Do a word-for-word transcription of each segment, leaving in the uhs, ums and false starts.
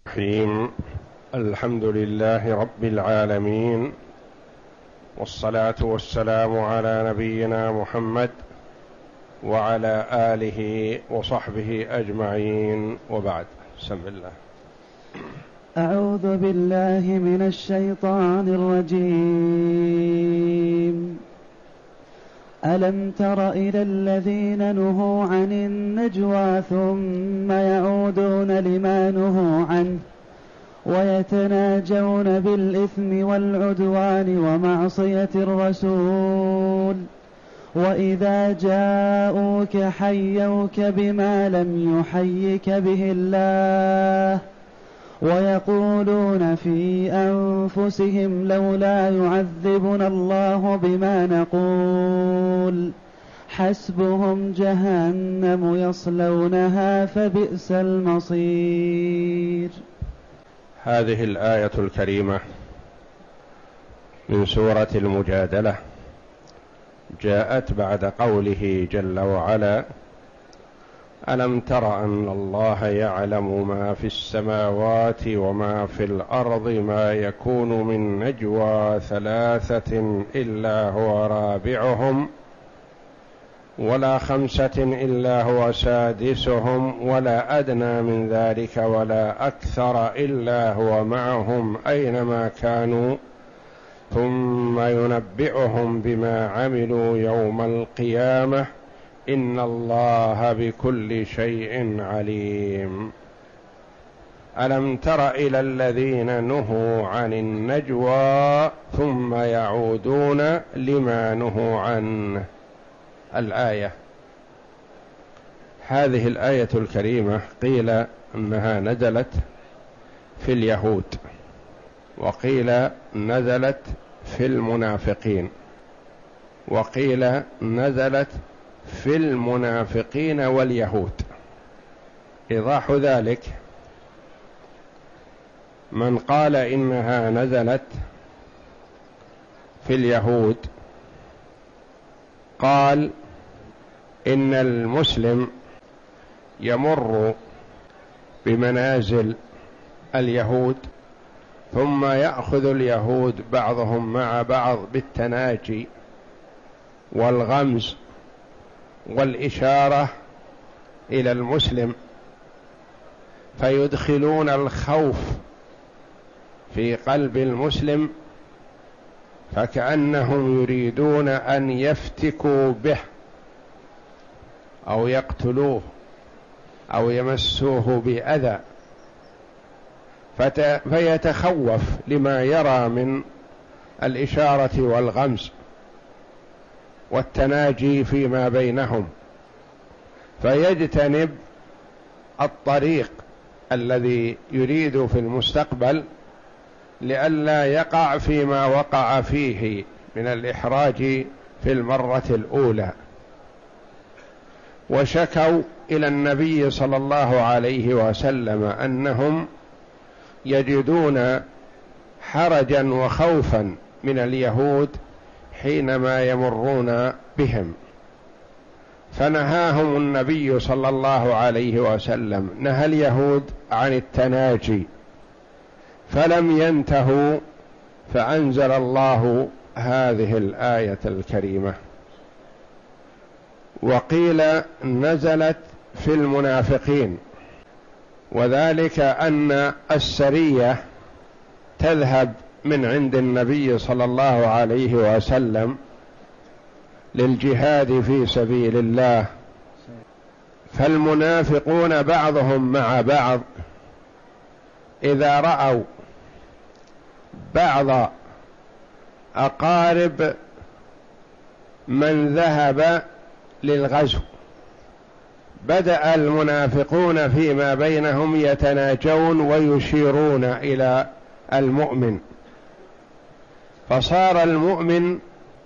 الرحيم. الحمد لله رب العالمين، والصلاة والسلام على نبينا محمد وعلى آله وصحبه أجمعين، وبعد. بسم الله. أعوذ بالله من الشيطان الرجيم. ألم تر إلى الذين نهوا عن النجوى ثم يعودون لما نهوا عنه ويتناجون بالإثم والعدوان ومعصية الرسول وإذا جاءوك حيوك بما لم يحيك به الله ويقولون في أنفسهم لولا يعذبنا الله بما نقول حسبهم جهنم يصلونها فبئس المصير. هذه الآية الكريمة من سورة المجادلة جاءت بعد قوله جل وعلا: ألم تر أن الله يعلم ما في السماوات وما في الأرض ما يكون من نجوى ثلاثة إلا هو رابعهم ولا خمسة إلا هو سادسهم ولا أدنى من ذلك ولا أكثر إلا هو معهم أينما كانوا ثم ينبئهم بما عملوا يوم القيامة إن الله بكل شيء عليم. ألم تر إلى الذين نهوا عن النجوى ثم يعودون لما نهوا عنه. الآية هذه الآية الكريمة قيل أنها نزلت في اليهود، وقيل نزلت في المنافقين، وقيل نزلت في المنافقين واليهود. إيضاح ذلك: من قال إنها نزلت في اليهود قال إن المسلم يمر بمنازل اليهود ثم يأخذ اليهود بعضهم مع بعض بالتناجي والغمز والإشارة إلى المسلم، فيدخلون الخوف في قلب المسلم فكأنهم يريدون أن يفتكوا به أو يقتلوه أو يمسوه بأذى، فيتخوف لما يرى من الإشارة والغمز والتناجي فيما بينهم، فيجتنب الطريق الذي يريد في المستقبل لئلا يقع فيما وقع فيه من الإحراج في المرة الأولى. وشكوا إلى النبي صلى الله عليه وسلم أنهم يجدون حرجا وخوفا من اليهود حينما يمرون بهم، فنهاهم النبي صلى الله عليه وسلم، نهى اليهود عن التناجي فلم ينتهوا، فأنزل الله هذه الآية الكريمة. وقيل نزلت في المنافقين، وذلك أن السرية تذهب من عند النبي صلى الله عليه وسلم للجهاد في سبيل الله، فالمنافقون بعضهم مع بعض إذا رأوا بعض أقارب من ذهب للغزو بدأ المنافقون فيما بينهم يتناجون ويشيرون إلى المؤمن، فصار المؤمن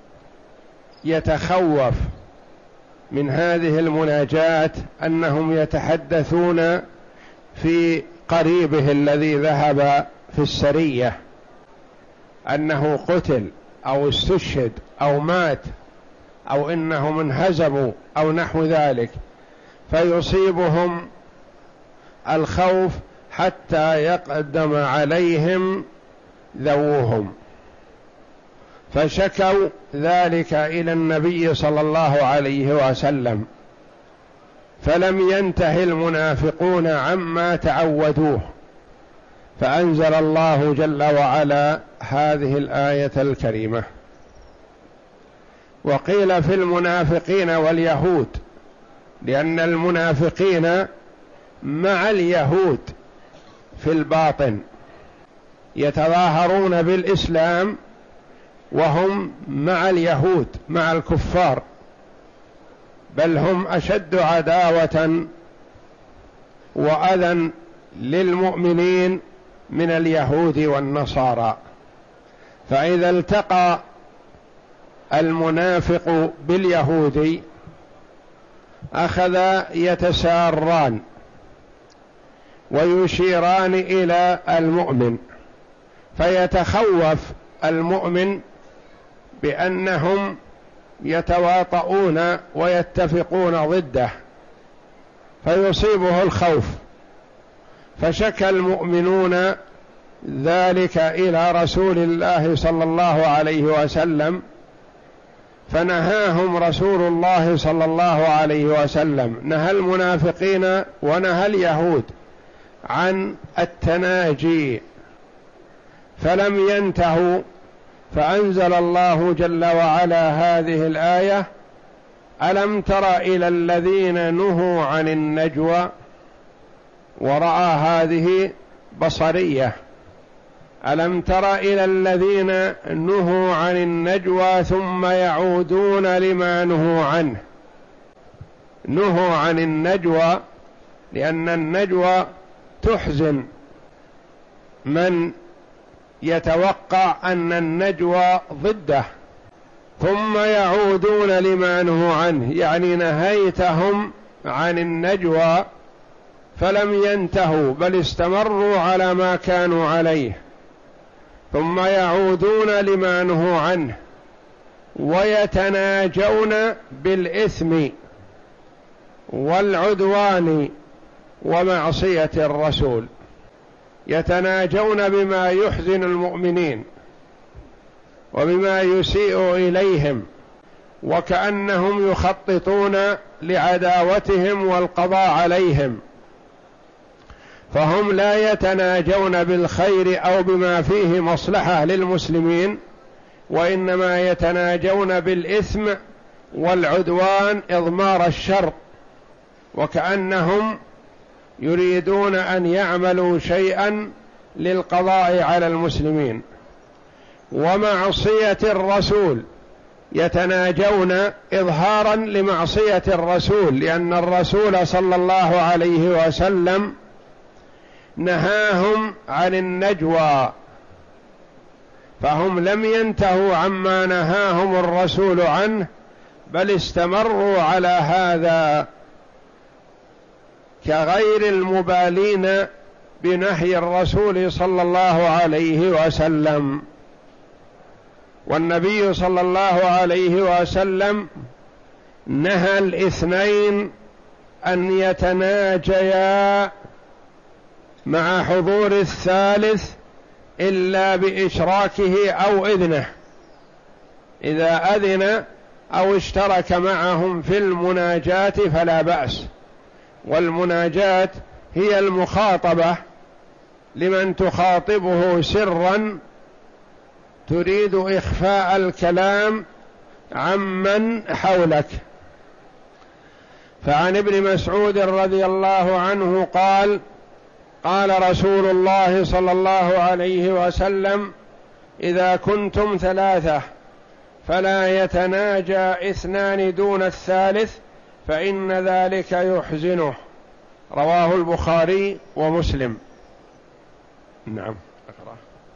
يتخوف من هذه المناجاة أنهم يتحدثون في قريبه الذي ذهب في السرية أنه قتل أو استشهد أو مات أو إنهم انهزموا أو نحو ذلك، فيصيبهم الخوف حتى يقدم عليهم ذووهم، فشكوا ذلك إلى النبي صلى الله عليه وسلم، فلم ينته المنافقون عما تعودوه، فأنزل الله جل وعلا هذه الآية الكريمة. وقيل في المنافقين واليهود، لأن المنافقين مع اليهود في الباطن يتظاهرون بالإسلام وهم مع اليهود مع الكفار، بل هم أشد عداوة وأذى للمؤمنين من اليهود والنصارى. فإذا التقى المنافق باليهودي أخذ يتساران ويشيران إلى المؤمن، فيتخوف المؤمن بأنهم يتواطؤون ويتفقون ضده، فيصيبه الخوف، فشكى المؤمنون ذلك إلى رسول الله صلى الله عليه وسلم، فنهاهم رسول الله صلى الله عليه وسلم، نهى المنافقين ونهى اليهود عن التناجي، فلم ينتهوا، فأنزل الله جل وعلا هذه الآية: ألم تر إلى الذين نهوا عن النجوى، ورأى هذه بصرية، ألم تر إلى الذين نهوا عن النجوى ثم يعودون لما نهوا عنه. نهوا عن النجوى لأن النجوى تحزن من يتوقع أن النجوى ضده، ثم يعودون لما نهوا عنه، يعني نهيتهم عن النجوى فلم ينتهوا بل استمروا على ما كانوا عليه، ثم يعودون لما نهوا عنه ويتناجون بالإثم والعدوان ومعصية الرسول، يتناجون بما يحزن المؤمنين وبما يسيء إليهم، وكأنهم يخططون لعداوتهم والقضاء عليهم، فهم لا يتناجون بالخير أو بما فيه مصلحة للمسلمين، وإنما يتناجون بالإثم والعدوان إضمار الشر، وكأنهم يريدون أن يعملوا شيئا للقضاء على المسلمين. ومعصية الرسول يتناجون إظهارا لمعصية الرسول، لأن الرسول صلى الله عليه وسلم نهاهم عن النجوى، فهم لم ينتهوا عما نهاهم الرسول عنه بل استمروا على هذا، كغير المبالين بنهي الرسول صلى الله عليه وسلم. والنبي صلى الله عليه وسلم نهى الاثنين أن يتناجيا مع حضور الثالث إلا بإشراكه أو إذنه، إذا أذن أو اشترك معهم في المناجاة فلا بأس. والمناجاة هي المخاطبة لمن تخاطبه سرا تريد إخفاء الكلام عمن حولك. فعن ابن مسعود رضي الله عنه قال: قال رسول الله صلى الله عليه وسلم: إذا كنتم ثلاثة فلا يتناجى اثنان دون الثالث فإن ذلك يحزنه. رواه البخاري ومسلم. نعم أقرأ.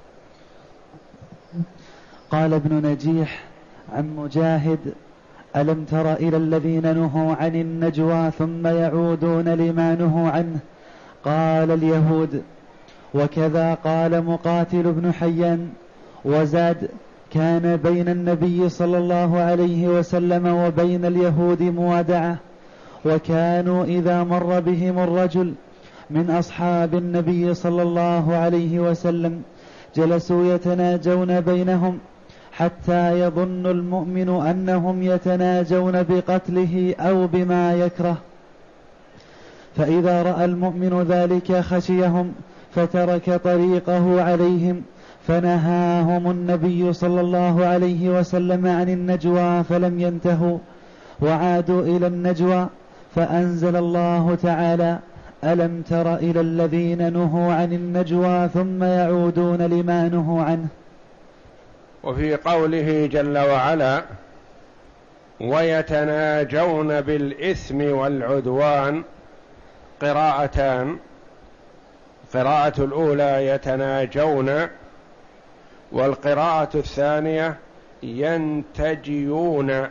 قال ابن نجيح عن مجاهد: ألم تر إلى الذين نهوا عن النجوى ثم يعودون لما نهوا عنه؟ قال اليهود. وكذا قال مقاتل بن حيان. وزاد: كان بين النبي صلى الله عليه وسلم وبين اليهود موادعة، وكانوا إذا مر بهم الرجل من أصحاب النبي صلى الله عليه وسلم جلسوا يتناجون بينهم حتى يظن المؤمن أنهم يتناجون بقتله أو بما يكره، فإذا رأى المؤمن ذلك خشيهم فترك طريقه عليهم، فنهاهم النبي صلى الله عليه وسلم عن النجوى فلم ينتهوا وعادوا إلى النجوى، فأنزل الله تعالى: ألم تر إلى الذين نهوا عن النجوى ثم يعودون لما نهوا عنه. وفي قوله جل وعلا: ويتناجون بالإثم والعدوان قراءتان، قراءة الأولى يتناجون، والقراءة الثانية ينتجيون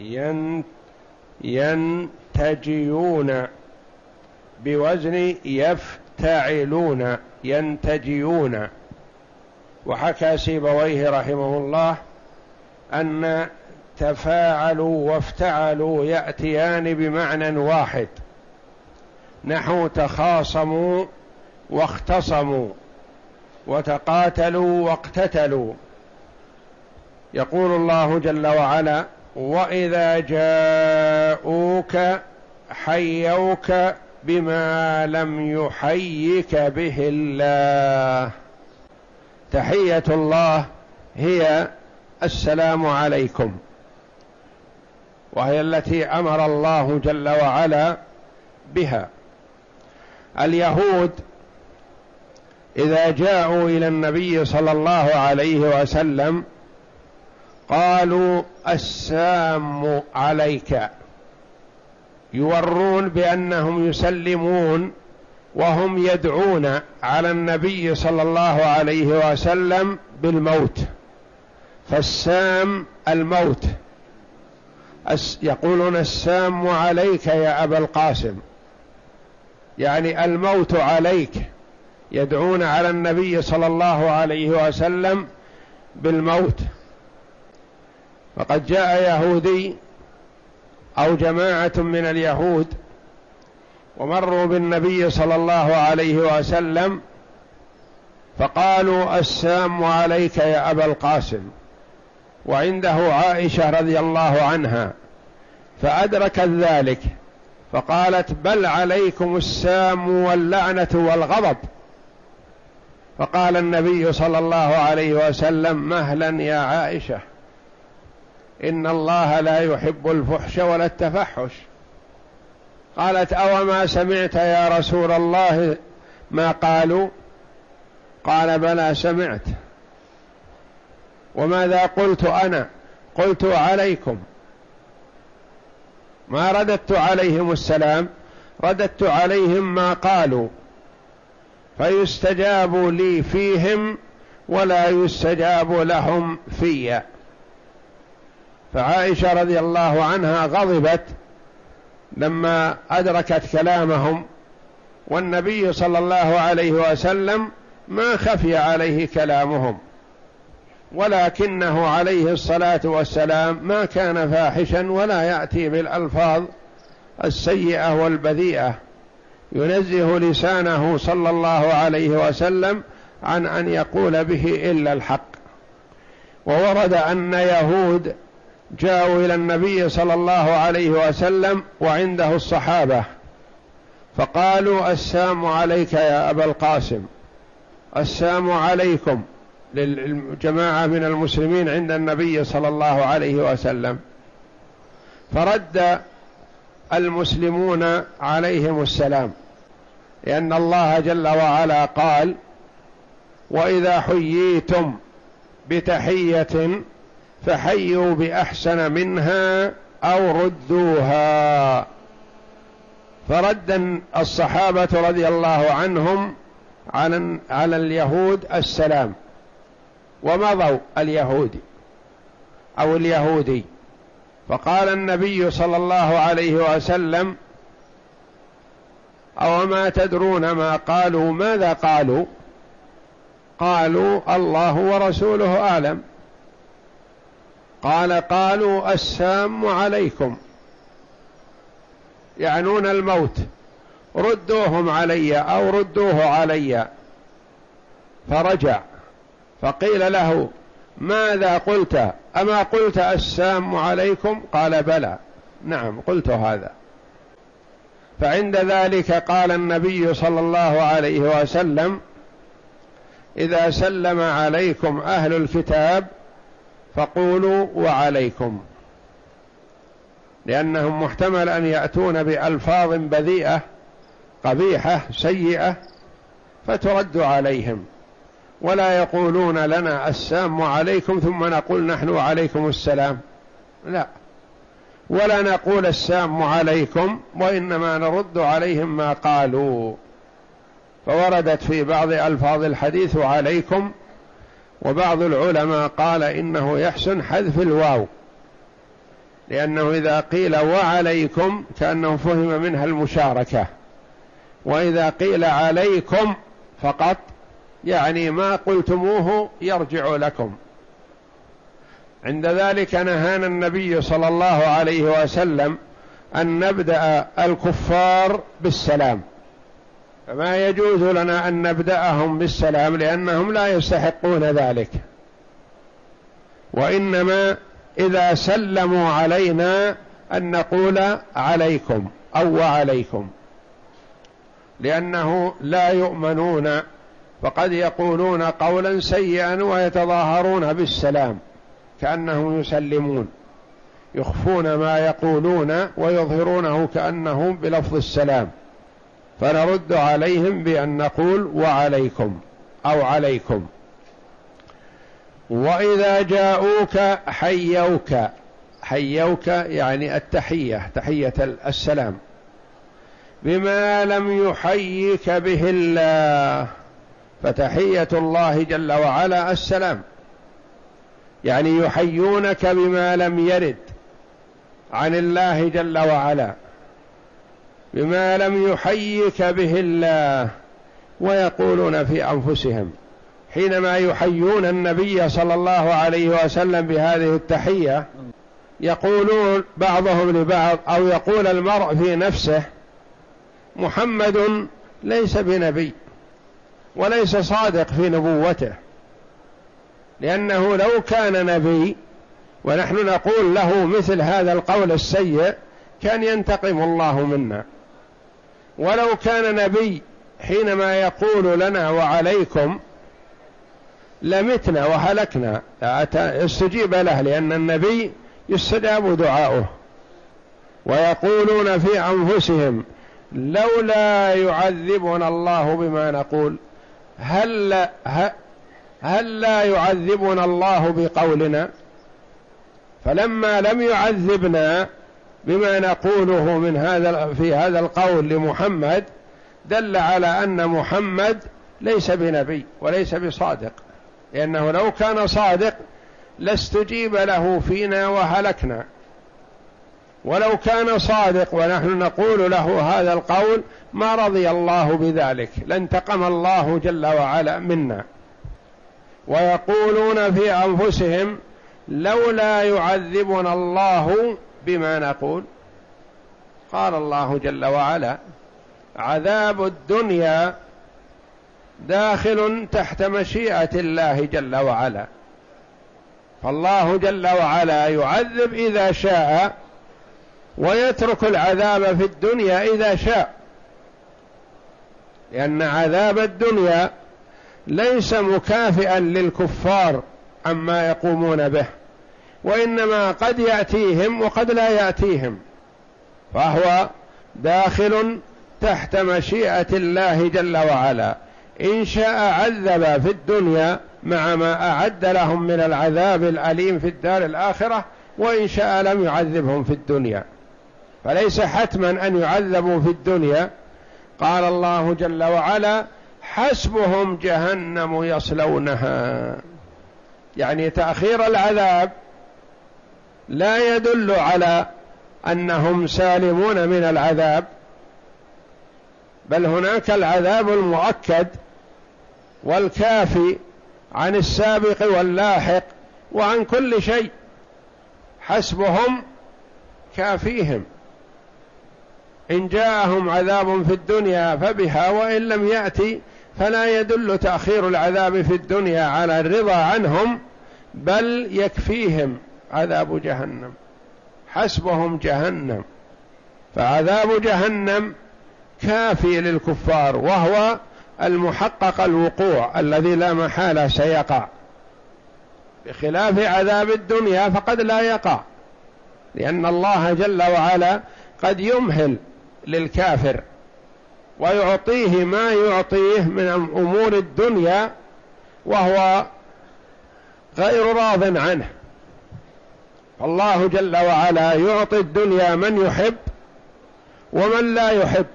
ينتجيون بوزن يفتعلون ينتجيون. وحكى سيبويه رحمه الله أن تفاعلوا وافتعلوا يأتيان بمعنى واحد، نحو تخاصموا واختصموا وتقاتلوا واقتتلوا. يقول الله جل وعلا: وإذا جاءوك حيوك بما لم يحيك به الله. تحية الله هي السلام عليكم، وهي التي أمر الله جل وعلا بها. اليهود إذا جاءوا إلى النبي صلى الله عليه وسلم قالوا: السام عليك، يورون بأنهم يسلمون وهم يدعون على النبي صلى الله عليه وسلم بالموت، فالسام الموت. يقولون: السام عليك يا أبا القاسم، يعني الموت عليك، يدعون على النبي صلى الله عليه وسلم بالموت. فقد جاء يهودي أو جماعة من اليهود ومروا بالنبي صلى الله عليه وسلم فقالوا: السام عليك يا أبا القاسم، وعنده عائشة رضي الله عنها، فأدركت ذلك فقالت: بل عليكم السام واللعنة والغضب. فقال النبي صلى الله عليه وسلم: مهلا يا عائشة، إن الله لا يحب الفحش ولا التفحش. قالت: أوما سمعت يا رسول الله ما قالوا؟ قال: بلى سمعت. وماذا قلت أنا؟ قلت عليكم، ما رددت عليهم السلام، رددت عليهم ما قالوا، فيستجاب لي فيهم ولا يستجاب لهم في. فعائشة رضي الله عنها غضبت لما أدركت كلامهم، والنبي صلى الله عليه وسلم ما خفي عليه كلامهم، ولكنه عليه الصلاة والسلام ما كان فاحشا ولا يأتي بالألفاظ السيئة والبذيئة، ينزه لسانه صلى الله عليه وسلم عن أن يقول به إلا الحق. وورد أن يهود جاءوا إلى النبي صلى الله عليه وسلم وعنده الصحابة فقالوا: السام عليك يا أبا القاسم، السام عليكم، للجماعة من المسلمين عند النبي صلى الله عليه وسلم. فرد المسلمون عليهم السلام، لأن الله جل وعلا قال: وإذا حييتم بتحية فحيوا بأحسن منها أو ردوها. فرد الصحابة رضي الله عنهم على على اليهود السلام، ومضوا اليهودي أو اليهودي. فقال النبي صلى الله عليه وسلم: أوما تدرون ما قالوا؟ ماذا قالوا؟ قالوا: الله ورسوله أعلم. قال: قالوا: السام عليكم، يعنون الموت. ردوهم علي أو ردوه علي. فرجع فقيل له ماذا قلت؟ أما قلت السلام عليكم؟ قال بلى، نعم قلت هذا. فعند ذلك قال النبي صلى الله عليه وسلم إذا سلم عليكم أهل الكتاب فقولوا وعليكم، لأنهم محتمل أن يأتون بألفاظ بذيئة قبيحة سيئة فترد عليهم، ولا يقولون لنا السلام عليكم ثم نقول نحن عليكم السلام، لا، ولا نقول السلام عليكم وإنما نرد عليهم ما قالوا. فوردت في بعض ألفاظ الحديث وعليكم، وبعض العلماء قال إنه يحسن حذف الواو، لأنه إذا قيل وعليكم كأنه فهم منها المشاركة، وإذا قيل عليكم فقط يعني ما قلتموه يرجع لكم. عند ذلك نهانا النبي صلى الله عليه وسلم أن نبدأ الكفار بالسلام، فما يجوز لنا أن نبدأهم بالسلام لأنهم لا يستحقون ذلك، وإنما إذا سلموا علينا أن نقول عليكم أو وعليكم، لأنه لا يؤمنون، فقد يقولون قولا سيئا ويتظاهرون بالسلام كأنهم يسلمون، يخفون ما يقولون ويظهرونه كأنهم بلفظ السلام، فنرد عليهم بأن نقول وعليكم أو عليكم. وإذا جاءوك حيوك، حيوك يعني التحية، تحية السلام، بما لم يحيك به الله، فتحية الله جل وعلا السلام، يعني يحيونك بما لم يرد عن الله جل وعلا، بما لم يحيك به الله. ويقولون في أنفسهم حينما يحيون النبي صلى الله عليه وسلم بهذه التحية، يقولون بعضهم لبعض أو يقول المرء في نفسه محمد ليس بنبي وليس صادق في نبوته، لأنه لو كان نبي ونحن نقول له مثل هذا القول السيء كان ينتقم الله منا، ولو كان نبي حينما يقول لنا وعليكم لمتنا وهلكنا، استجيب له، لأن النبي يستجاب دعاؤه. ويقولون في أنفسهم لولا يعذبنا الله بما نقول، هل لا, هل لا يعذبنا الله بقولنا؟ فلما لم يعذبنا بما نقوله من هذا في هذا القول لمحمد دل على أن محمد ليس بنبي وليس بصادق، لأنه لو كان صادق لاستجيب له فينا وهلكنا، ولو كان صادق ونحن نقول له هذا القول ما رضي الله بذلك، لانتقم الله جل وعلا منا. ويقولون في أنفسهم لولا يعذبنا الله بما نقول. قال الله جل وعلا عذاب الدنيا داخل تحت مشيئة الله جل وعلا، فالله جل وعلا يعذب إذا شاء ويترك العذاب في الدنيا إذا شاء، لأن عذاب الدنيا ليس مكافئا للكفار عما يقومون به، وإنما قد يأتيهم وقد لا يأتيهم، فهو داخل تحت مشيئة الله جل وعلا. إن شاء عذب في الدنيا مع ما أعد لهم من العذاب الأليم في الدار الآخرة، وإن شاء لم يعذبهم في الدنيا، فليس حتما أن يعذبوا في الدنيا. قال الله جل وعلا حسبهم جهنم يصلونها، يعني تأخير العذاب لا يدل على أنهم سالمون من العذاب، بل هناك العذاب المؤكد والكافي عن السابق واللاحق وعن كل شيء، حسبهم كافيهم. إن جاءهم عذاب في الدنيا فبها، وإن لم يأتي فلا يدل تأخير العذاب في الدنيا على الرضا عنهم، بل يكفيهم عذاب جهنم، حسبهم جهنم. فعذاب جهنم كافي للكفار، وهو المحقق الوقوع الذي لا محالة سيقع، بخلاف عذاب الدنيا فقد لا يقع، لأن الله جل وعلا قد يمهل للكافر ويعطيه ما يعطيه من أمور الدنيا وهو غير راض عنه. فالله جل وعلا يعطي الدنيا من يحب ومن لا يحب،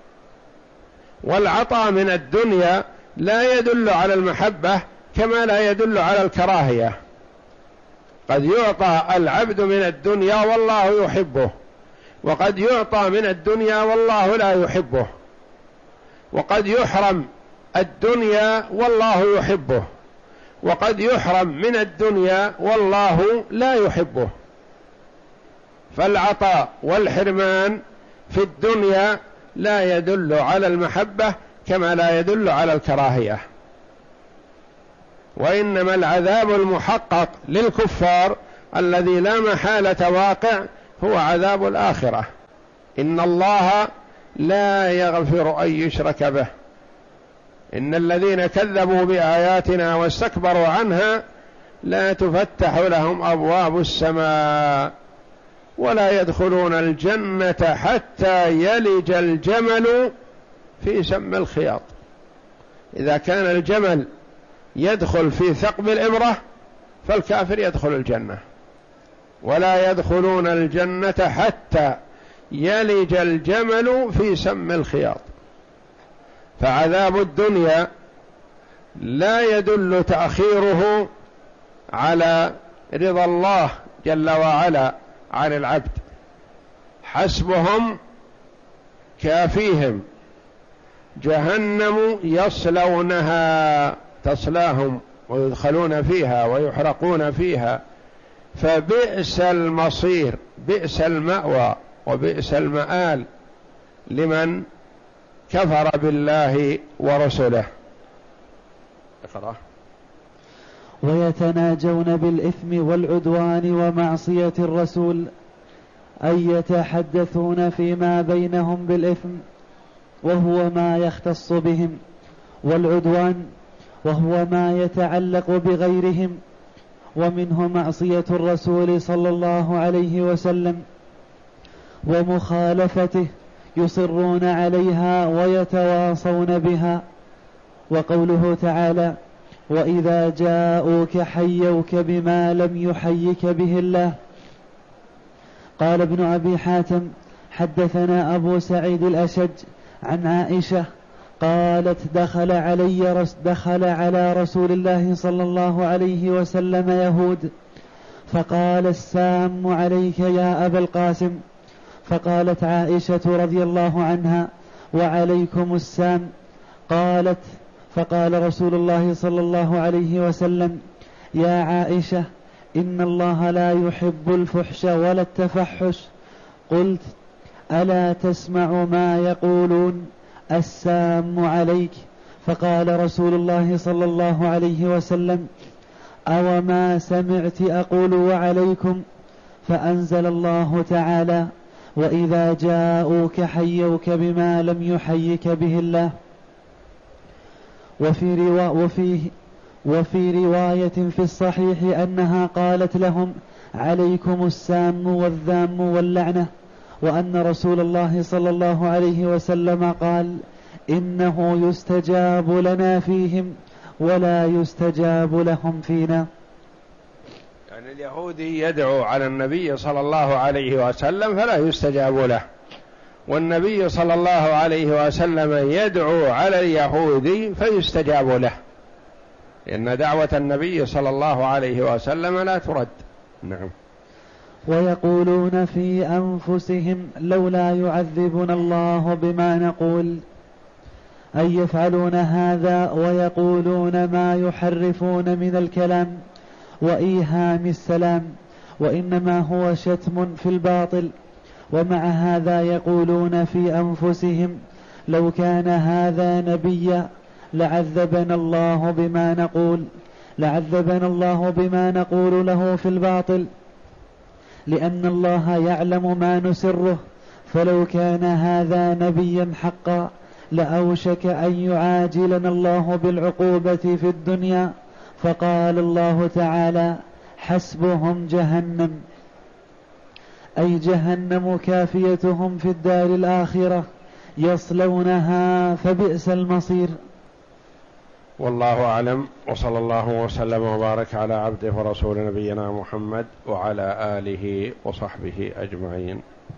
والعطاء من الدنيا لا يدل على المحبة كما لا يدل على الكراهية. قد يعطى العبد من الدنيا والله يحبه، وقد يعطى من الدنيا والله لا يحبه، وقد يحرم الدنيا والله يحبه، وقد يحرم من الدنيا والله لا يحبه. فالعطاء والحرمان في الدنيا لا يدل على المحبة كما لا يدل على الكراهية، وإنما العذاب المحقق للكفار الذي لا محالة واقع هو عذاب الآخرة. إن الله لا يغفر أن يشرك به، إن الذين كذبوا بآياتنا واستكبروا عنها لا تفتح لهم أبواب السماء ولا يدخلون الجنة حتى يلج الجمل في سم الخياط. إذا كان الجمل يدخل في ثقب الإبرة فالكافر يدخل الجنة، ولا يدخلون الجنة حتى يلج الجمل في سم الخياط. فعذاب الدنيا لا يدل تأخيره على رضا الله جل وعلا عن العبد، حسبهم كافيهم جهنم يصلونها، تصلاهم ويدخلون فيها ويحرقون فيها، فبئس المصير، بئس المأوى وبئس المآل لمن كفر بالله ورسله. اقرأ. ويتناجون بالإثم والعدوان ومعصية الرسول، أي يتحدثون فيما بينهم بالإثم وهو ما يختص بهم، والعدوان وهو ما يتعلق بغيرهم، ومنه معصية الرسول صلى الله عليه وسلم ومخالفته، يصرون عليها ويتواصون بها. وقوله تعالى: وإذا جاءوك حيوك بما لم يحيك به الله. قال ابن أبي حاتم: حدثنا أبو سعيد الأشج عن عائشة قالت: دخل علي رس دخل على رسول الله صلى الله عليه وسلم يهود، فقال: السام عليك يا أبا القاسم. فقالت عائشة رضي الله عنها: وعليكم السام. قالت: فقال رسول الله صلى الله عليه وسلم: يا عائشة، إن الله لا يحب الفحش ولا التفحش. قلت: ألا تسمع ما يقولون السام عليك؟ فقال رسول الله صلى الله عليه وسلم: أو ما سمعت أقول وعليكم؟ فأنزل الله تعالى: وإذا جاءوك حيوك بما لم يحيك به الله. وفي, روا وفي, وفي رواية في الصحيح أنها قالت لهم: عليكم السام والذام واللعنة. وأن رسول الله صلى الله عليه وسلم قال: إنه يستجاب لنا فيهم ولا يستجاب لهم فينا. يعني اليهودي يدعو على النبي صلى الله عليه وسلم فلا يستجاب له، والنبي صلى الله عليه وسلم يدعو على اليهودي فيستجاب له، لأن دعوة النبي صلى الله عليه وسلم لا ترد. نعم. ويقولون في أنفسهم: لولا يعذبنا الله بما نقول، أي يفعلون هذا ويقولون ما يحرفون من الكلام وإيهام السلام، وإنما هو شتم في الباطل. ومع هذا يقولون في أنفسهم لو كان هذا نبيا لعذبنا الله بما نقول لعذبنا الله بما نقول له في الباطل، لأن الله يعلم ما نسره، فلو كان هذا نبيا حقا لأوشك أن يعاجلنا الله بالعقوبة في الدنيا. فقال الله تعالى: حسبهم جهنم، أي جهنم كافيتهم في الدار الآخرة يصلونها فبئس المصير. والله أعلم، وصلى الله وسلم وبارك على عبده ورسول نبينا محمد وعلى آله وصحبه أجمعين.